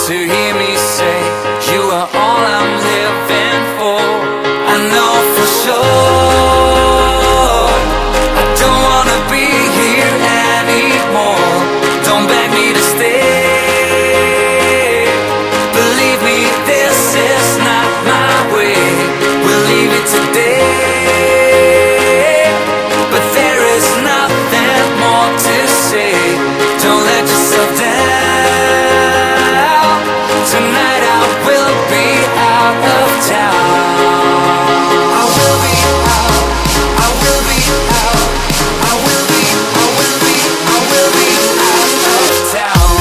to hear me say you are all I'm living for. I know for sure I don't wanna be here anymore. Don't beg me to stay. Believe me, this is not my way. We'll leave it today, but there is nothing more to say. Don't let yourself down. Tonight I will be out of town. I will be out. I will be out. I will be out of town.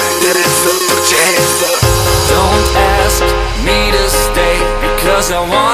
I want